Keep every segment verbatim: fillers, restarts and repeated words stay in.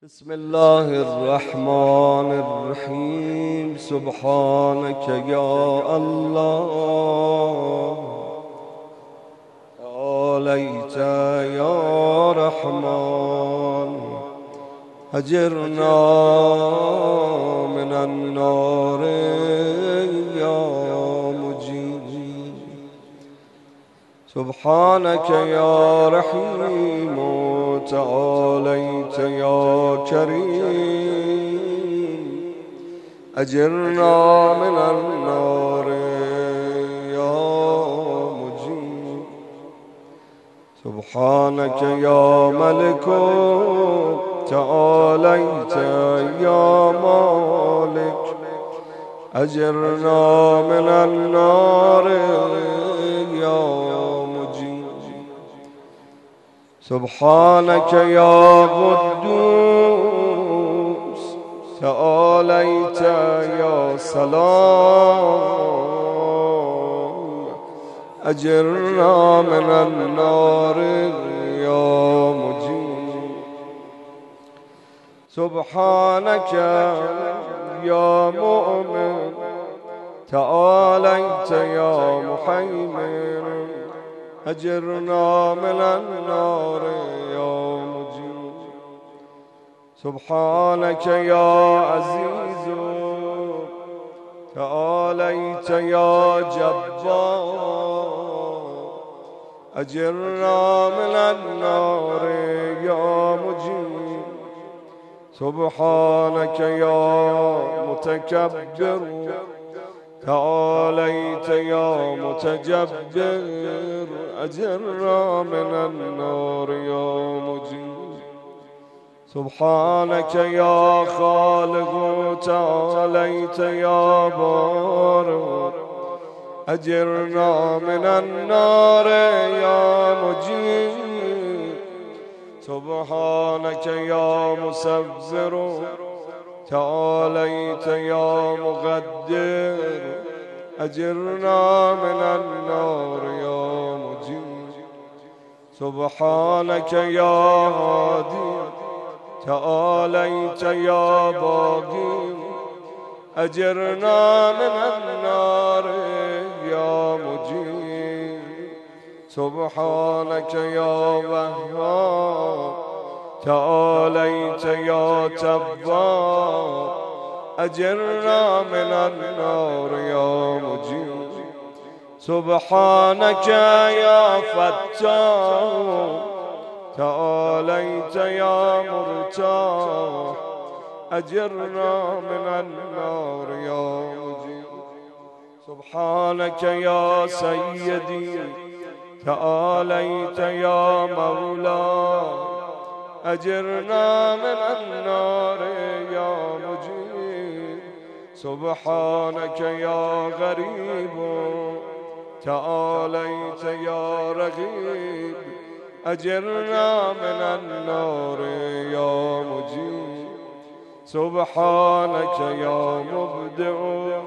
بسم الله الرحمن الرحيم. سبحانك يا الله تعاليت يا رحمن أجرنا من النار يا مجيب. سبحانك يا رحيم تعاليت يا كريم أجرنا من النار يا مجيب. سبحانك يا ملك تعاليت يا مالك أجرنا من النار يا مجيب. سبحانك يا قدوس تعاليت يا سلام أجرنا من النار يا مجيب. سبحانك يا مؤمن تعاليت يا محيمن أجرنا من النار يا مجيب. سبحانك يا عزيز تعاليت يا جبار أجرنا من النار يا مجيب. سبحانك يا متكبر تعاليت يا متجبر أجرنا من النار يا مجيب. سبحانك يا خالق تعاليت يا بارئ أجرنا من النار يا مجيب. سبحانك يا مسبر تعاليت يا مقدر أجرنا من النار يا مجيب. سبحانك يا هادي تعاليت يا باقي أجرنا من النار يا مجيب. سبحانك يا وهاب تعاليت يا تبار أجرنا من النار يا مجيب. سبحانك يا فتاح تعاليت يا مرتاح أجرنا من النار يا مجيب. سبحانك يا سيدي تعاليت يا مولاي أجرنا من النار يا مجيب. سبحانك يا غريب تعاليت يا رغيب أجرنا من النار يا مجيب. سبحانك يا مبدع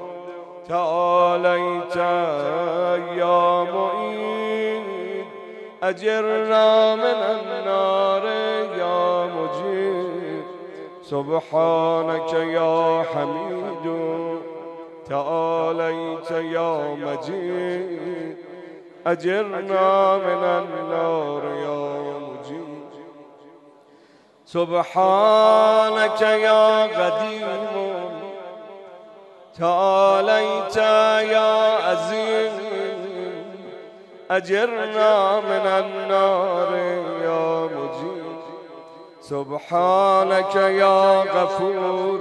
تعاليت يا معيد أجرنا من النار يا مجيب. سبحانك يا حميد تعاليت يا مجيد أجرنا من النار يا مجيب. سبحانك يا قديم تعاليت يا عزيز أجرنا من النار يا مجيب. سبحانك يا غفور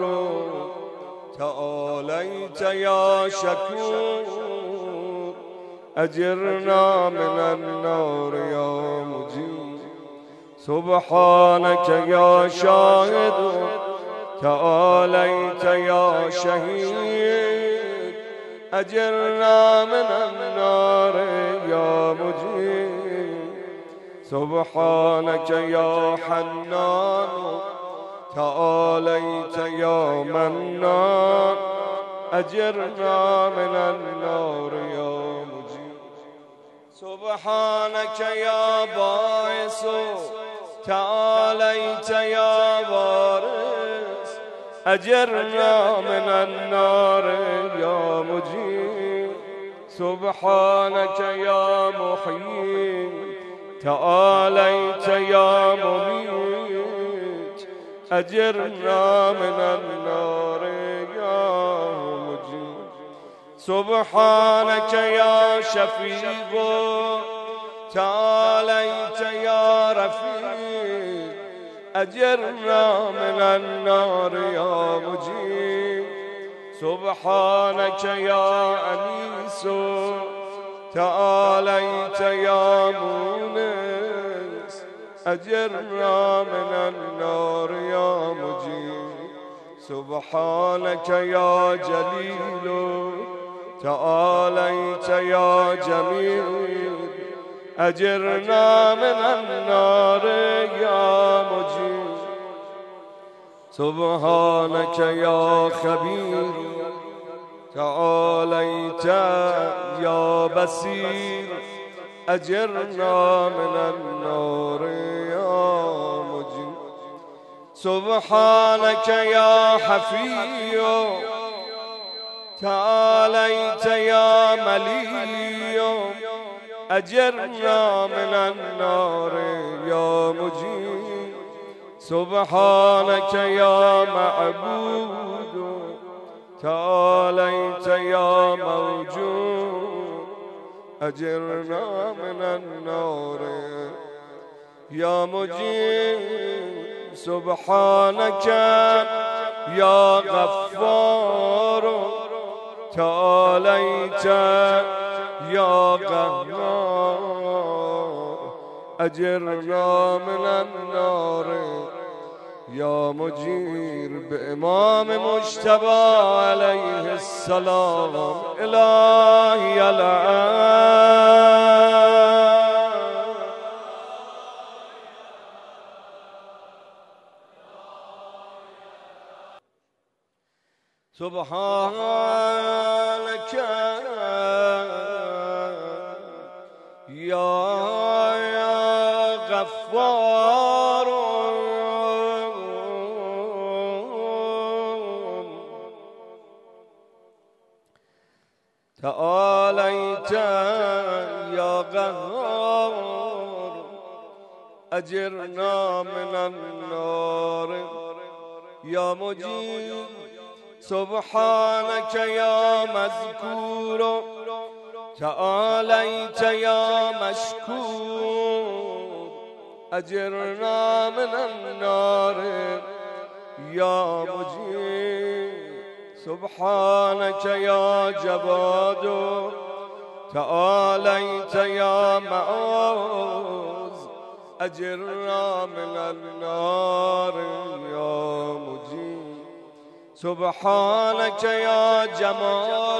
تعاليت يا شكور أجرنا من النار يا مجيب. سبحانك يا شاهد تعاليت يا شهيد أجرنا من النار يا مجيب. سبحانك يا حنان تعاليت يا منان أجرنا من النار يا مجيب. سبحانك يا باعث تعاليت يا بارئ أجرنا من النار يا مجيب سبحانك يا محيي تعاليت يا مميت أجرنا من النار يا مجيب سبحانك يا شفيق تعاليت يا رفيق أجرنا من النار يا مجيب سبحانك يا أنيس تعاليت يا مونس أجرنا من النار يا مجيب سبحانك يا جليل تعاليت يا جميل أجرنا من النار يا مجيب سبحانك يا خبير تعاليت يا بصير أجرنا من النار يا مجيب سبحانك يا حفي تعاليت يا ملي أجرنا من النار يا مجيب سبحانك يا معبود تعاليت يا موجود أجرنا من النار يا مجيب سبحانك يا غفار تعاليت يا قهار أجرنا من النار يا مجير بإمام مجتبى عليه السلام إلهي العالم سبحانك يا غفار تعاليت يا قهار أجرنا من النار يا مجيب سبحانك يا مذكور تعاليت يا مشكور أجرنا من النار يا مجيب سبحانك يا جواد تعاليت يا معوذ أجرنا من النار يا مجيب سبحانك يا جمال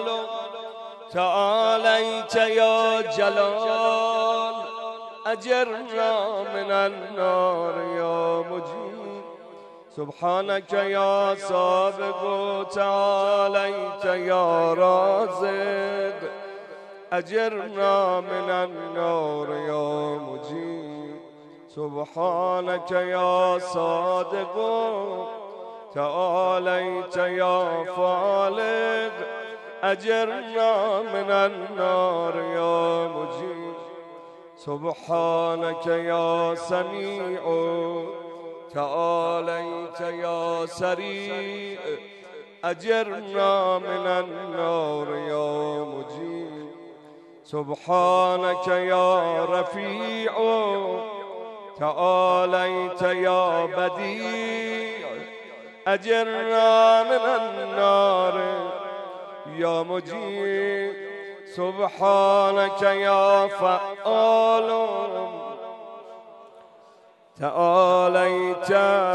تعاليت يا جلال أجرنا من النار يا مجيب سبحانك يا سابق تعاليت يا رازق أجرنا من النار يا مجيب سبحانك يا صادق تعاليت يا فالق أجرنا من النار يا مجيب سبحانك يا سميع تعاليت يا سريع أجرنا من النار يا مجيب سبحانك يا رفيع تعاليت يا بديع أجرنا من النار يا مجيب سبحانك يا فعال تعاليت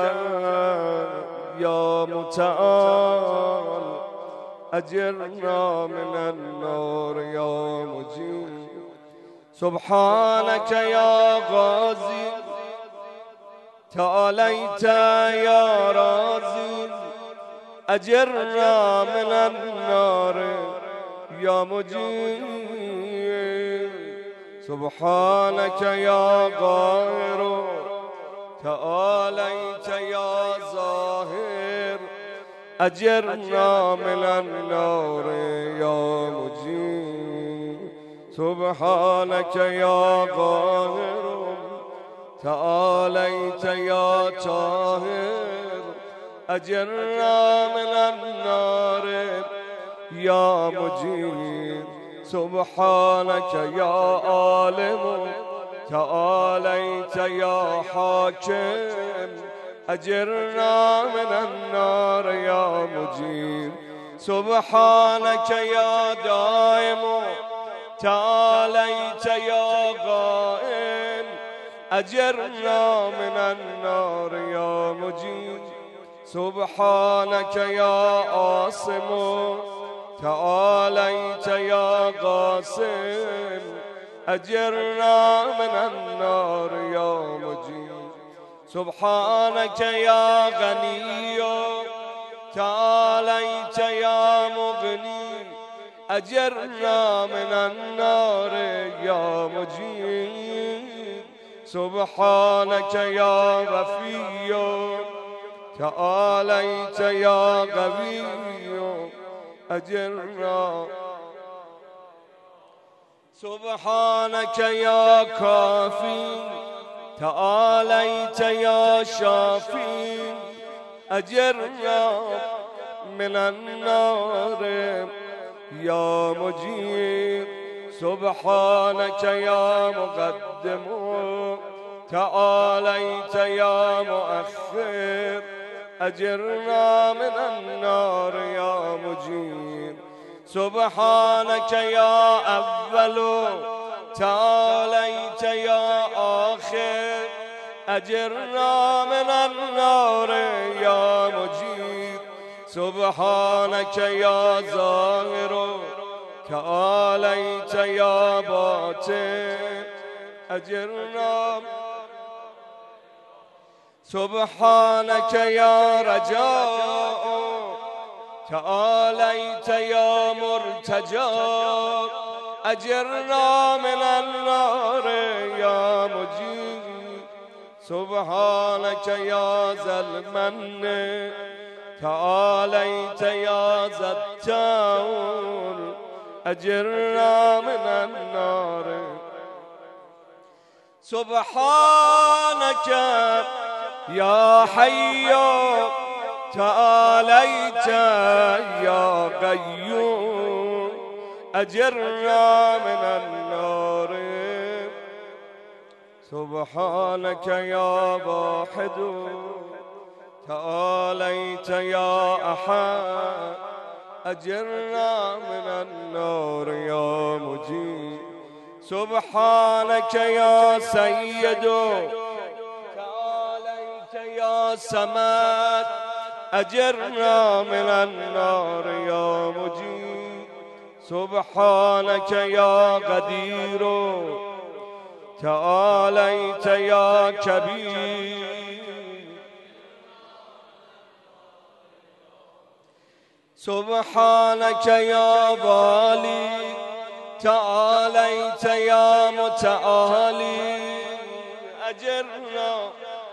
يا متعال أجرنا من النار يا مجيب سبحانك يا غازي تعاليت يا رازي أجرنا من النار يا مجيب سبحانك يا غائر تعاليت يا ظاهر أجرنا من النار يا مجير سبحانك يا قاهر تعاليت يا طاهر أجرنا من النار يا مجير سبحانك يا عالم تعاليت يا حاكم أجرنا من النار يا مجير سبحانك يا دائم تعاليت يا قائم أجرنا من النار يا مجير سبحانك يا عاصم تعاليت يا قاسم أجرنا من النار يا مجير سبحانك يا غني تعاليت يا مغني أجرنا من النار يا مجير سبحانك يا غفي تعاليت يا قوي أجرنا سبحانك يا كافي تعاليت يا شافي أجرنا من النار يا مجير سبحانك يا مقدم تعاليت يا مؤخر أجرنا من النار يا مجير سبحانك يا أول تعاليت يا آخر أجرنا من النار يا مجير سبحانك يا ظاهر تعاليت يا باطن أجرنا سبحانك يا رجاء تعاليت يا مرتجى أجرنا من النار يا مجير سبحانك يا ذا المن تعاليت يا ذا التول أجرنا من النار سبحانك يا حي تعاليت يا قيوم أجرنا من النار سبحانك يا واحد تعاليت يا أحد أجرنا من النار يا مجيب سبحانك يا سيد تعاليت يا سماد أجرنا من النار يا مجيب سبحانك يا قدير تعاليت يا كبير سبحانك يا والي تعاليت يا متعالي أجرنا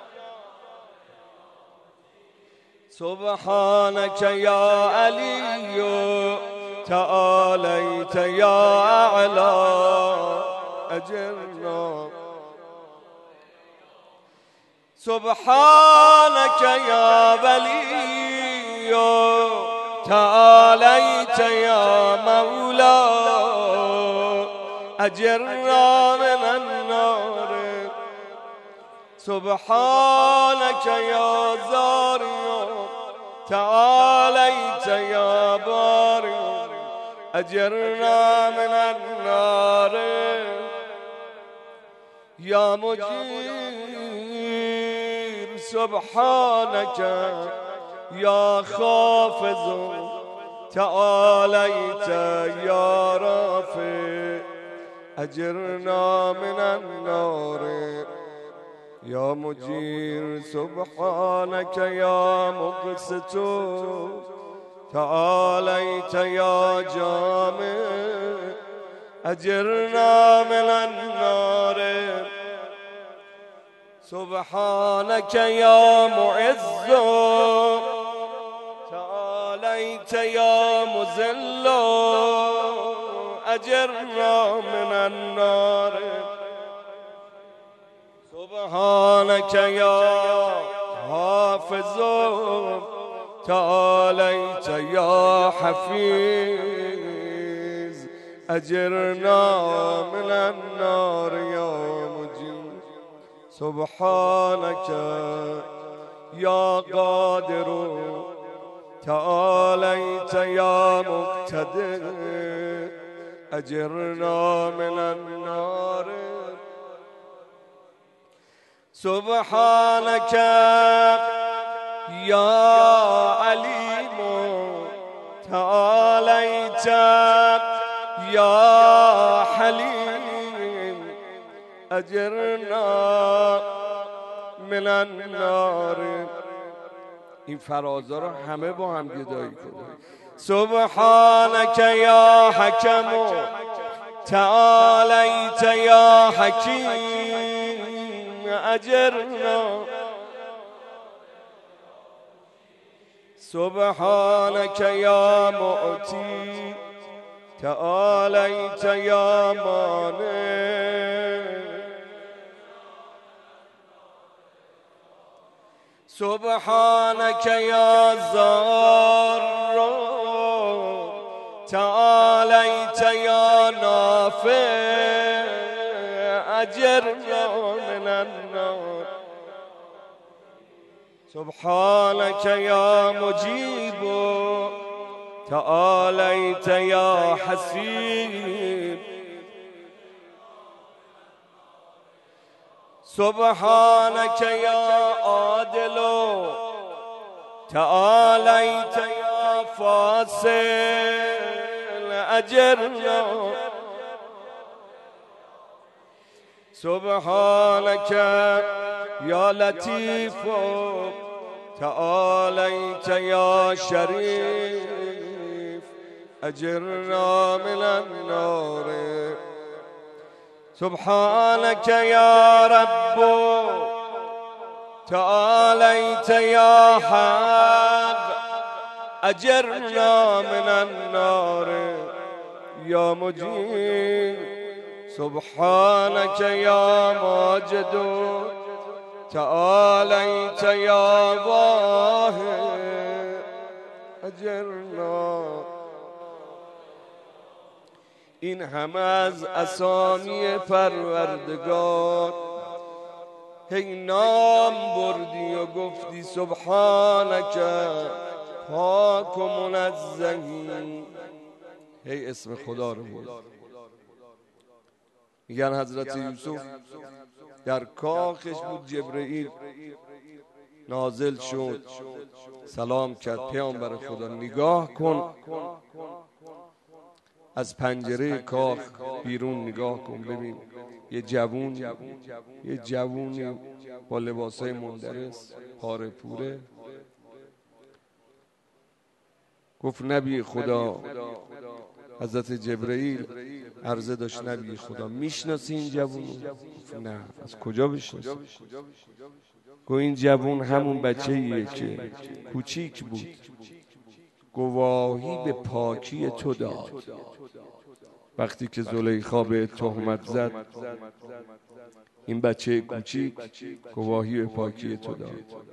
سبحانك يا علي تعاليت يا أعلى أجرنا سبحانك يا ولي تعاليت يا مولا أجرنا من النار سبحانك يا زاري تعاليت يا باري أجرنا من النار يا مجير سبحانك يا خافض تعاليت يا رافع أجرنا من النار يا مجير سبحانك يا مقسط تعاليت يا جامع أجرنا من النار سبحانك يا معز عليت يا مذل أجرنا من النار سبحانك يا حافظ تعاليت يا حفيظ أجرنا من النار يا مجيب سبحانك يا قادر تعاليت يا مقتدر أجرنا من النار سبحانك يا عليم تعاليت يا حليم أجرنا من النار. این فرازا رو همه با هم گدایی کنیم. سبحانك يا حكم تعاليت يا حكيم أجرنا سبحانك يا مؤتي تعاليت يا مانع سبحانك يا زار تعاليت يا نافع أجرنا من النار سبحانك يا مجيب تعاليت يا حسيب سبحانك يا عادل تعاليت يا فاصل أجرنا سبحانك يا لطيف تعاليت يا شريف أجرنا من النار سبحانك يا رب تعاليت يا حق أجرنا من النار يا مجيب سبحانك يا ماجد تعاليت يا واحد أجرنا. این همه از اسامی پروردگار هی نام بردی و گفتی سبحانک پاک و منزهی، هی اسم خدا رو بود. میگن حضرت یوسف در کاخش بود، جبرئیل نازل شد سلام کرد پیامبر خدا نگاه کن، از پنجره کاخ بیرون نگاه کن ببین یه جوون یه جوونی با لباسای مندرس پاره پوره. گفت نبی خدا، حضرت جبرئیل عرضه داشت نبی خدا میشناسی این جوون؟ گفت نه. از کجا بشناسی؟ گفت این جوون همون بچه‌ایه که کوچیک بود گواهی به پاکی تو داد، وقتی که زلیخا به تهمت زد این بچه کوچیک گواهی به پاکی تو داد.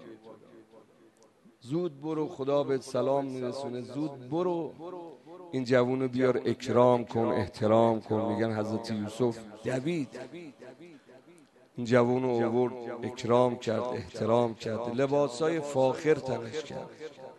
زود برو، خدا بهت سلام میرسونه، زود برو این جوونو بیار اکرام کن احترام کن. میگن حضرت یوسف دوید این جوونو آورد اکرام کرد احترام کرد، لباسای فاخر تنش کرد،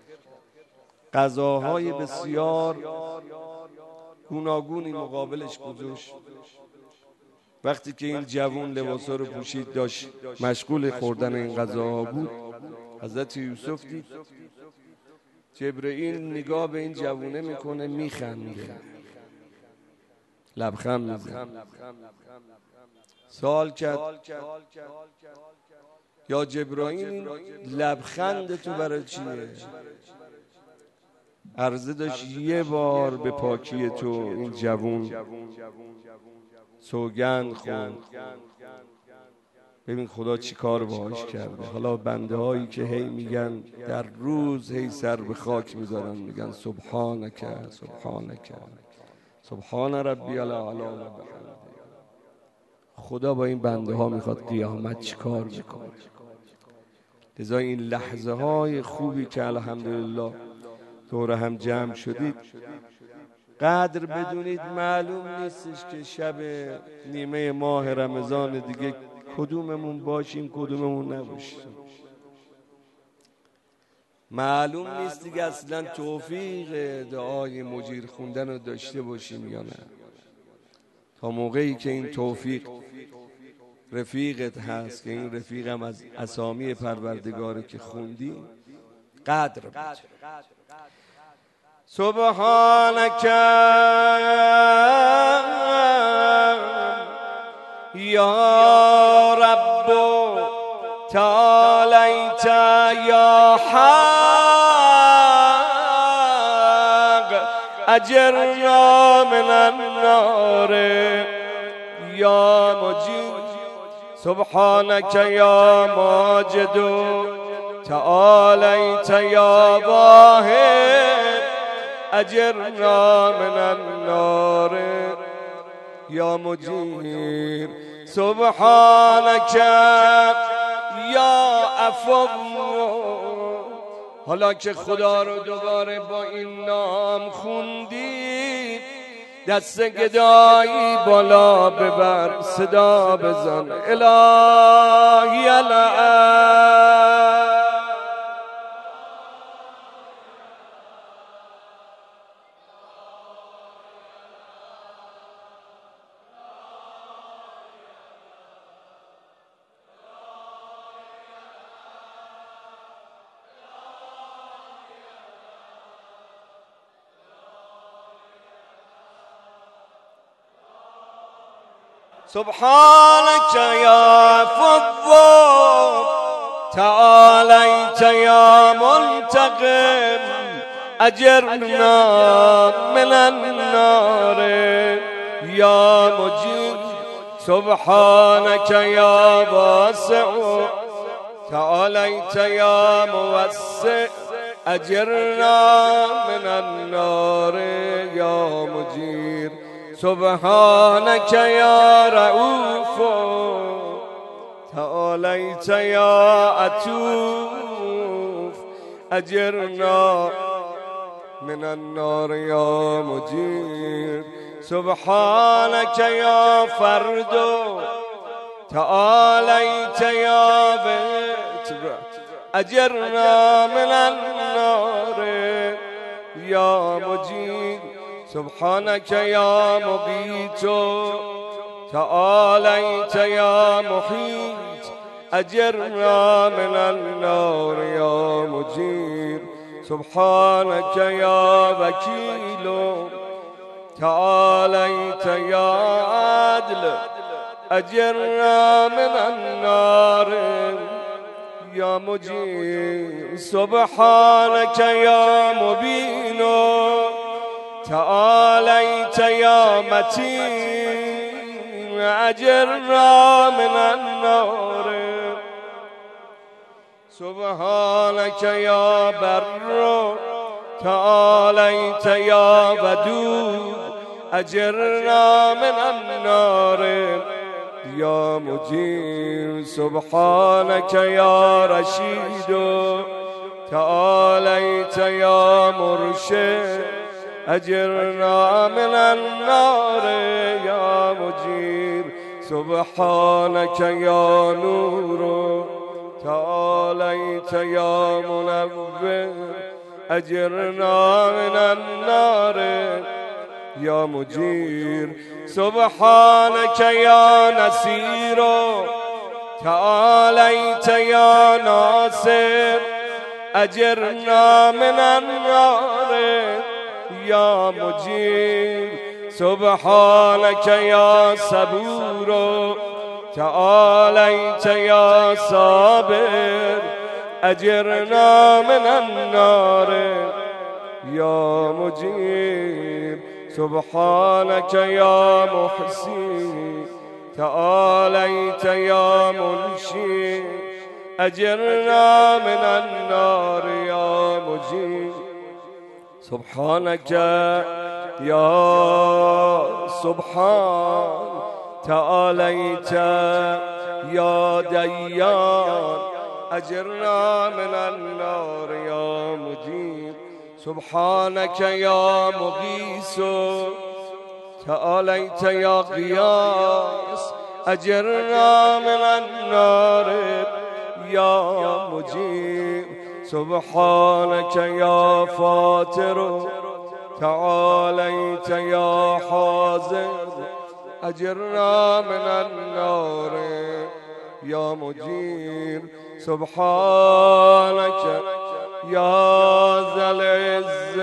غذاهای بسیار گوناگونی مقابلش گذاشت. وقتی که این جوون لباسا رو پوشید داشت مشغول خوردن این غذاها بود، حضرت یوسف دید جبرئیل نگاه به این جوونه میکنه میخنده لبخند میزنه. سوال کرد یا جبرئیل لبخند تو برای چیه؟ عرضه داشت یه بار به پاکی تو این جوون سوگند خوند ببین خدا چی کار باهاش کرده. حالا بنده هایی که هی میگن در روز هی سر به خاک میذارن میگن سبحانک سبحانک سبحان ربی الاعلی و بحمده، خدا با این بنده ها میخواد قیامت چی کار بکنه. لذا این لحظه های خوبی که الحمدلله دور هم جمع شدید قدر بدونید، معلوم نیستش که شب نیمه ماه رمضان دیگه کدوممون باشیم کدوممون نباشیم، معلوم نیست دیگه اصلا توفیق دعای مجیر خوندن رو داشته باشیم یا نه. تا موقعی که این توفیق رفیقت هست که این رفیقم از اسامی پروردگاره که خوندی قدر بچه. سبحانک یا رب تعالیت یا حق اجرنا من النار یا مجید. سبحانک یا ماجد تعالیت یا واحد اجرنا من النار یا مجیر. سبحانک یا عفو. حالا که خدا رو دوباره با این نام خوندی دست گدایی بالا ببر، صدا بزن الهی الان. سبحانك يا فضل تعاليت يا منتقم أجرنا من النار يا مجيب. سبحانك يا واسع تعاليت يا موسع أجرنا من النار يا مجير. سبحانك يا رؤوف تعاليت يا عطوف أجرنا من النار يا مجير. سبحانك يا فرد تعاليت يا بيت أجرنا من النار يا مجير. سبحانك يا مبيت تعاليت يا محيط أجرنا من النار يا مجير. سبحانك يا وكيل تعاليت يا عدل أجرنا من النار يا مجير. سبحانك يا مبين تعاليت يا متين أجرنا من النار. سبحانك يا بر تعاليت يا ودود أجرنا من النار يا مجير. سبحانك يا رشيد تعاليت يا مرشد أجرنا من النار يا مجير. سبحانك يا نور تعاليت يا منور أجرنا من النار يا مجير. سبحانك يا نصير تعاليت يا ناصر أجرنا من النار يا مجير. سبحانك يا صبور تعاليت يا صابر أجرنا من النار يا مجير. سبحانك يا محسن تعاليت يا منشي أجرنا من النار يا مجيب سبحانك يا سبحان تعاليت يا ديان أجرنا من النار يا مجيب سبحانك يا مغيث تعاليت يا غياث أجرنا من النار يا مجيب سبحانك يا فاتر تعاليت يا حازم أجرنا من النار يا مجير سبحانك يا ذا العز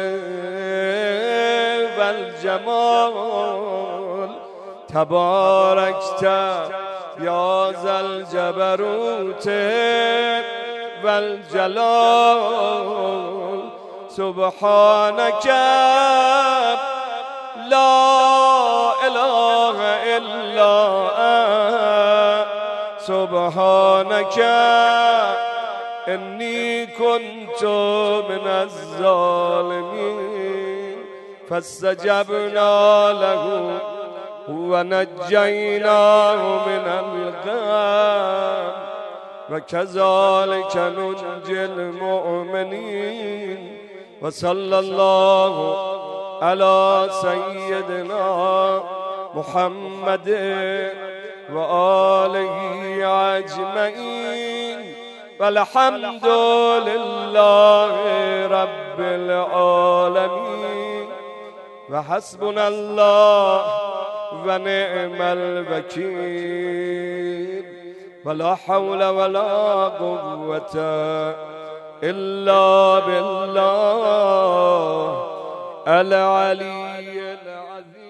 والجمال تباركت يا ذا الجبروت والجلال سبحانك لا إله إلا أنت سبحانك إني كنت من الظالمين فاستجبنا له ونجيناه من الغم وكذلك ننجي المؤمنين وصلى الله على سيدنا محمد وآله أجمعين والحمد لله رب العالمين وحسبنا الله ونعم الوكيل ولا حول ولا قوة إلا بالله العلي العظيم.